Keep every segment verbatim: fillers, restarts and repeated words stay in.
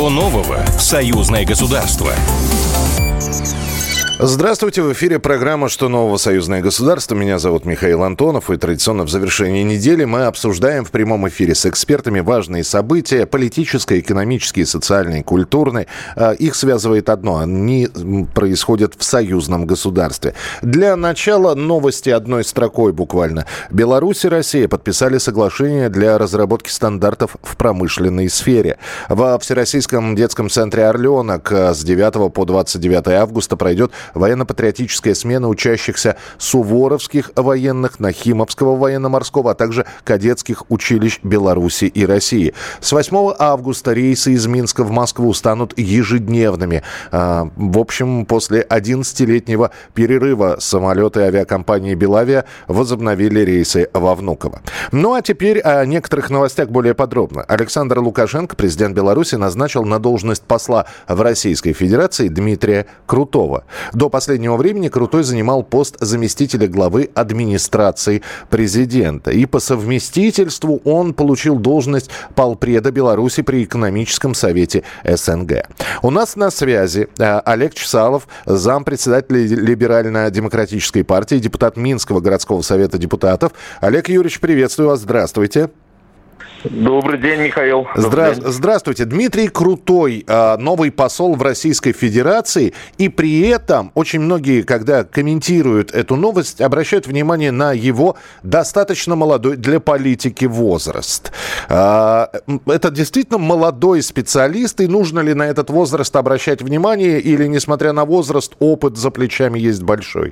Что нового в союзное государство? Здравствуйте, в эфире программа «Что нового? Союзное государство». Меня зовут Михаил Антонов, и традиционно в завершении недели мы обсуждаем в прямом эфире с экспертами важные события, политические, экономические, социальные, культурные. Их связывает одно – они происходят в союзном государстве. Для начала новости одной строкой буквально. Беларусь и Россия подписали соглашение для разработки стандартов в промышленной сфере. Во Всероссийском детском центре «Орленок» с девятого по двадцать девятое августа пройдет военно-патриотическая смена учащихся суворовских военных, Нахимовского военно-морского, а также кадетских училищ Беларуси и России. С восьмого августа рейсы из Минска в Москву станут ежедневными. В общем, после одиннадцатилетнего перерыва самолеты авиакомпании «Белавиа» возобновили рейсы во Внуково. Ну а теперь о некоторых новостях более подробно. Александр Лукашенко, президент Беларуси, назначил на должность посла в Российской Федерации Дмитрия Крутого. До последнего времени Крутой занимал пост заместителя главы администрации президента. И по совместительству он получил должность полпреда Беларуси при экономическом совете СНГ. У нас на связи Олег Чсалов, зампредседателя Либерально-демократической партии, депутат Минского городского совета депутатов. Олег Юрьевич, приветствую вас. Здравствуйте. Добрый день, Михаил. Здра... Добрый день. Здравствуйте. Дмитрий Крутой, новый посол в Российской Федерации. И при этом очень многие, когда комментируют эту новость, обращают внимание на его достаточно молодой для политики возраст. Это действительно молодой специалист, и нужно ли на этот возраст обращать внимание, или, несмотря на возраст, опыт за плечами есть большой?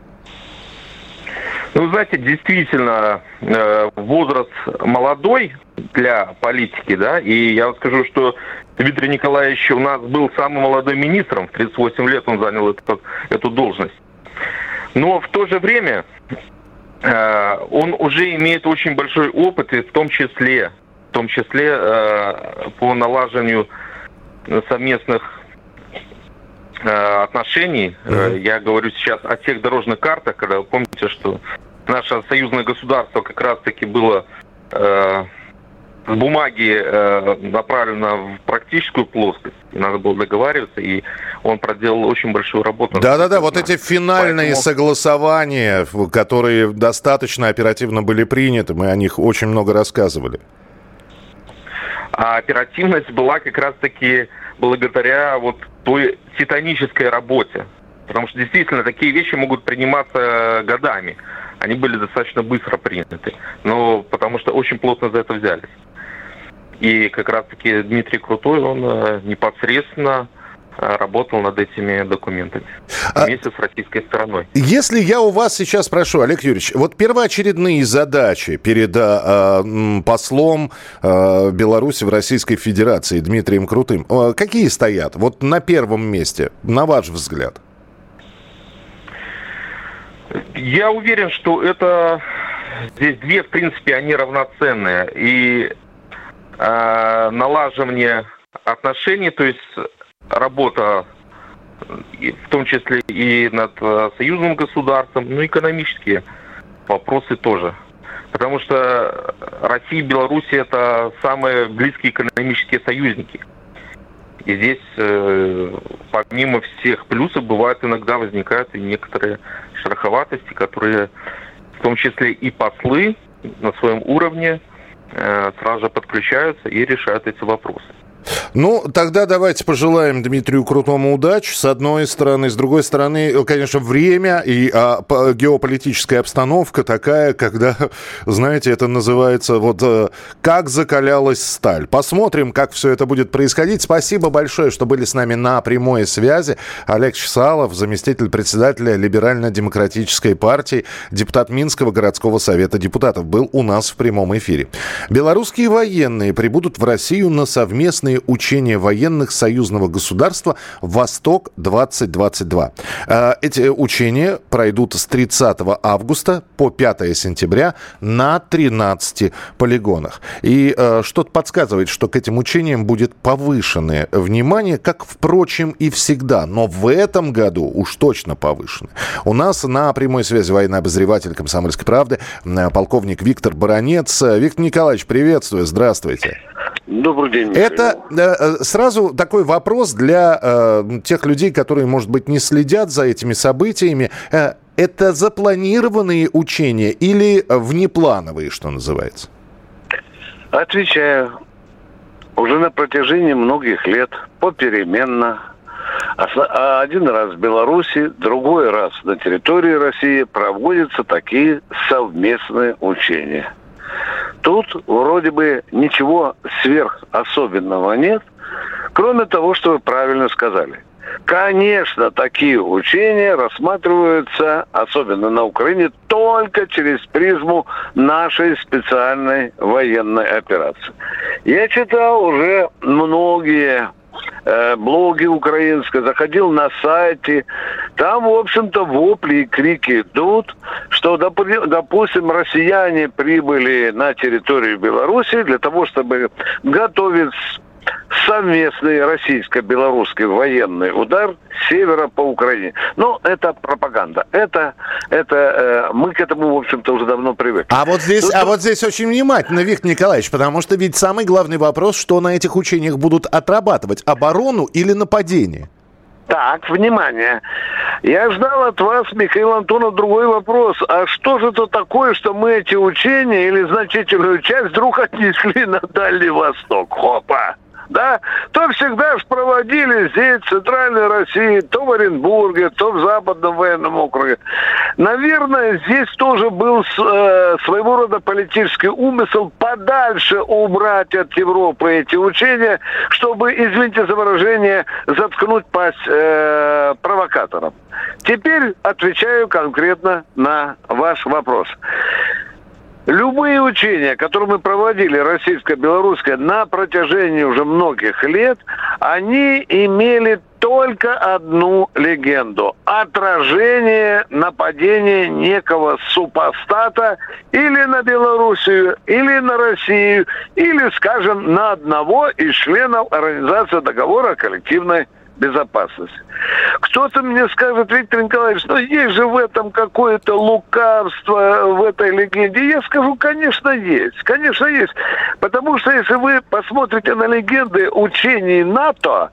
Ну, знаете, действительно, возраст молодой для политики, да, и я вам скажу, что Дмитрий Николаевич у нас был самым молодым министром, в тридцать восемь лет он занял эту, эту должность. Но в то же время он уже имеет очень большой опыт, и в том числе, в том числе по налаживанию совместных отношений. Mm-hmm. Я говорю сейчас о тех дорожных картах, когда вы помните, что наше союзное государство как раз-таки было э, с бумаги э, направлено в практическую плоскость. И надо было договариваться, и он проделал очень большую работу. Да-да-да, вот эти финальные Поэтому... согласования, которые достаточно оперативно были приняты, мы о них очень много рассказывали. А оперативность была как раз-таки благодаря вот той титанической работе. Потому что действительно такие вещи могут приниматься годами. Они были достаточно быстро приняты. Но потому что очень плотно за это взялись. И как раз-таки Дмитрий Крутой, он непосредственно работал над этими документами вместе а... с российской стороной. Если я у вас сейчас спрошу, Олег Юрьевич, вот первоочередные задачи перед э, послом э, Беларуси в Российской Федерации Дмитрием Крутым, э, какие стоят? Вот на первом месте, на ваш взгляд? Я уверен, что это здесь две, в принципе, они равноценные. И э, налаживание отношений, то есть работа, в том числе и над союзным государством, ну, экономические вопросы тоже. Потому что Россия и Беларусь – это самые близкие экономические союзники. И здесь, э, помимо всех плюсов, бывают иногда возникают и некоторые шероховатости, которые, в том числе и послы на своем уровне, э, сразу же подключаются и решают эти вопросы. Ну, тогда давайте пожелаем Дмитрию Крутому удачи, с одной стороны. С другой стороны, конечно, время и а, геополитическая обстановка такая, когда, знаете, это называется вот «как закалялась сталь». Посмотрим, как все это будет происходить. Спасибо большое, что были с нами на прямой связи. Олег Чсалов, заместитель председателя Либерально-демократической партии, депутат Минского городского совета депутатов, был у нас в прямом эфире. Белорусские военные прибудут в Россию на совместные учения военных союзного государства «Восток-двадцать двадцать два». Эти учения пройдут с тридцатого августа по пятого сентября на тринадцати полигонах. И что-то подсказывает, что к этим учениям будет повышенное внимание, как, впрочем, и всегда. Но в этом году уж точно повышено. У нас на прямой связи военный обозреватель «Комсомольской правды» полковник Виктор Баранец. Виктор Николаевич, приветствую, здравствуйте. Добрый день, Михаил. Это э, сразу такой вопрос для э, тех людей, которые, может быть, не следят за этими событиями. Э, это запланированные учения или внеплановые, что называется? Отвечаю. Уже на протяжении многих лет попеременно. Один раз в Беларуси, другой раз на территории России проводятся такие совместные учения. Тут вроде бы ничего сверхособенного нет, кроме того, что вы правильно сказали. Конечно, такие учения рассматриваются, особенно на Украине, только через призму нашей специальной военной операции. Я читал уже многие э, блоги украинские, заходил на сайте. Там, в общем-то, вопли и крики идут, что, допустим, россияне прибыли на территорию Беларуси для того, чтобы готовить совместный российско-белорусский военный удар с севера по Украине. Но это пропаганда. Это, это э, мы к этому, в общем-то, уже давно привыкли. А вот здесь, Тут... а вот здесь очень внимательно, Виктор Николаевич, потому что ведь самый главный вопрос, что на этих учениях будут отрабатывать: оборону или нападение? Так, внимание. Я ждал от вас, Михаил Антонов, другой вопрос. А что же это такое, что мы эти учения или значительную часть вдруг отнесли на Дальний Восток? Хопа! Да, то всегда же проводили здесь, в Центральной России, то в Оренбурге, то в Западном военном округе. Наверное, здесь тоже был э, своего рода политический умысел подальше убрать от Европы эти учения, чтобы, извините за выражение, заткнуть пасть э, провокаторам. Теперь отвечаю конкретно на ваш вопрос. Любые учения, которые мы проводили, российско-белорусское, на протяжении уже многих лет, они имели только одну легенду. Отражение нападения некого супостата или на Белоруссию, или на Россию, или, скажем, на одного из членов Организации договора о коллективной безопасности. Кто-то мне скажет: Виктор Николаевич, ну есть же в этом какое-то лукавство, в этой легенде. Я скажу: конечно, есть. Конечно, есть. Потому что если вы посмотрите на легенды учений НАТО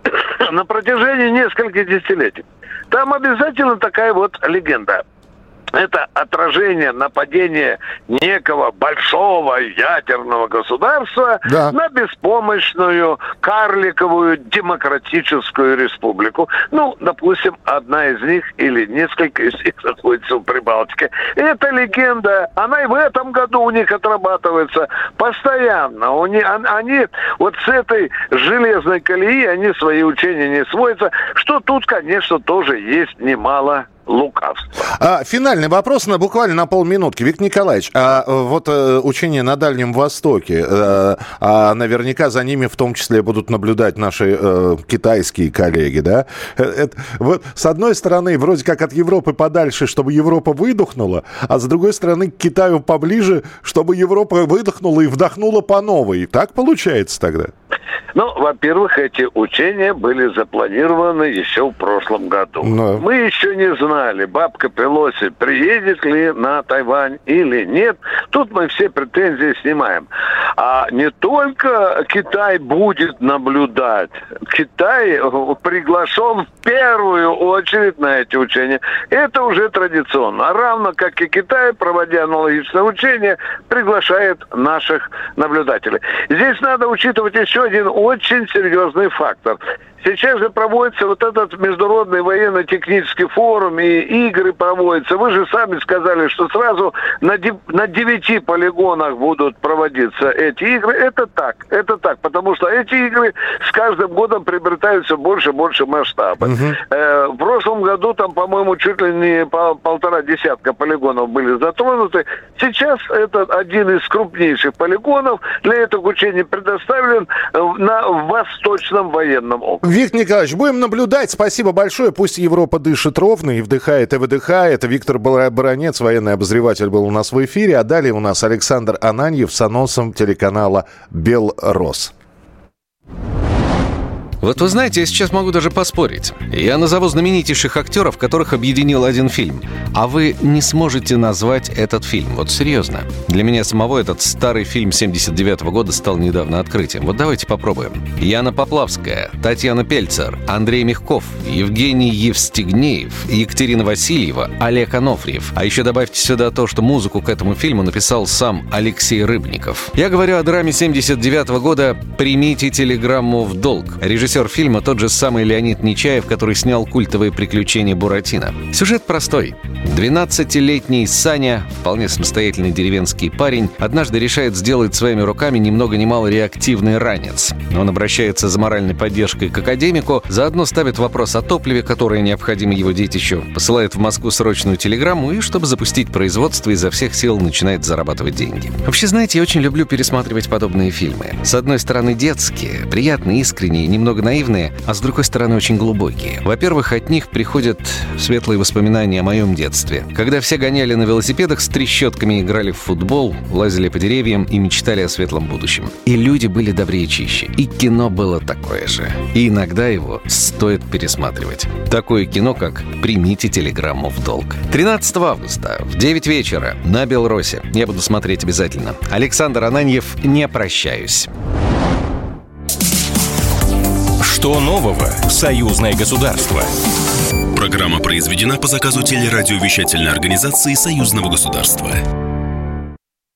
на протяжении нескольких десятилетий, там обязательно такая вот легенда. Это отражение нападения некого большого ядерного государства, да, на беспомощную карликовую демократическую республику. Ну, допустим, одна из них или несколько из них находится в Прибалтике. Эта легенда, она и в этом году у них отрабатывается постоянно. У них, они вот с этой железной колеи, они свои учения не сводятся, что тут, конечно, тоже есть немало лукавство. А, финальный вопрос на буквально на полминутки. Виктор Николаевич, а вот э, учения на Дальнем Востоке, э, а наверняка за ними в том числе будут наблюдать наши э, китайские коллеги, да? Это, вот, с одной стороны, вроде как от Европы подальше, чтобы Европа выдохнула, а с другой стороны, к Китаю поближе, чтобы Европа выдохнула и вдохнула по новой. Так получается тогда? Ну, во-первых, эти учения были запланированы еще в прошлом году. Но... Мы еще не знали, бабка Пелоси приедет ли на Тайвань или нет. Тут мы все претензии снимаем. А не только Китай будет наблюдать. Китай приглашен в первую очередь на эти учения. Это уже традиционно. А равно как и Китай, проводя аналогичные учения, приглашает наших наблюдателей. Здесь надо учитывать еще один очень серьезный фактор. Сейчас же проводится вот этот международный военно-технический форум, и игры проводятся. Вы же сами сказали, что сразу на, ди- на девяти полигонах будут проводиться эти игры. Это так, это так, потому что эти игры с каждым годом приобретают все больше и больше масштаба. Uh-huh. Э, в прошлом году там, по-моему, чуть ли не по полтора десятка полигонов были затронуты. Сейчас это один из крупнейших полигонов. Для этого учения предоставлен на Восточном военном округе. Виктор Николаевич, будем наблюдать. Спасибо большое. Пусть Европа дышит ровно и вдыхает, и выдыхает. Виктор Баранец, военный обозреватель, был у нас в эфире. А далее у нас Александр Ананьев с анонсом телеканала «Белрос». Вот вы знаете, я сейчас могу даже поспорить. Я назову знаменитейших актеров, которых объединил один фильм. А вы не сможете назвать этот фильм. Вот серьезно. Для меня самого этот старый фильм семьдесят девятого года стал недавно открытием. Вот давайте попробуем. Яна Поплавская, Татьяна Пельцер, Андрей Мягков, Евгений Евстигнеев, Екатерина Васильева, Олег Анофриев. А еще добавьте сюда то, что музыку к этому фильму написал сам Алексей Рыбников. Я говорю о драме семьдесят девятого года «Примите телеграмму в долг». Режиссер фильма тот же самый Леонид Нечаев, который снял культовые приключения Буратино. Сюжет простой. двенадцатилетний Саня, вполне самостоятельный деревенский парень, однажды решает сделать своими руками ни много ни мало реактивный ранец. Он обращается за моральной поддержкой к академику, заодно ставит вопрос о топливе, которое необходимо его детищу, посылает в Москву срочную телеграмму и, чтобы запустить производство, изо всех сил начинает зарабатывать деньги. Вообще, знаете, я очень люблю пересматривать подобные фильмы. С одной стороны, детские, приятные, искренние, немного наивные, а с другой стороны, очень глубокие. Во-первых, от них приходят светлые воспоминания о моем детстве, когда все гоняли на велосипедах с трещотками, играли в футбол, лазили по деревьям и мечтали о светлом будущем. И люди были добрее и чище. И кино было такое же. И иногда его стоит пересматривать. Такое кино, как «Примите телеграмму в долг». тринадцатого августа в девять вечера на Белросе. Я буду смотреть обязательно. Александр Ананьев, «Не прощаюсь». Что нового в «Союзное государство»? Программа произведена по заказу телерадиовещательной организации Союзного государства.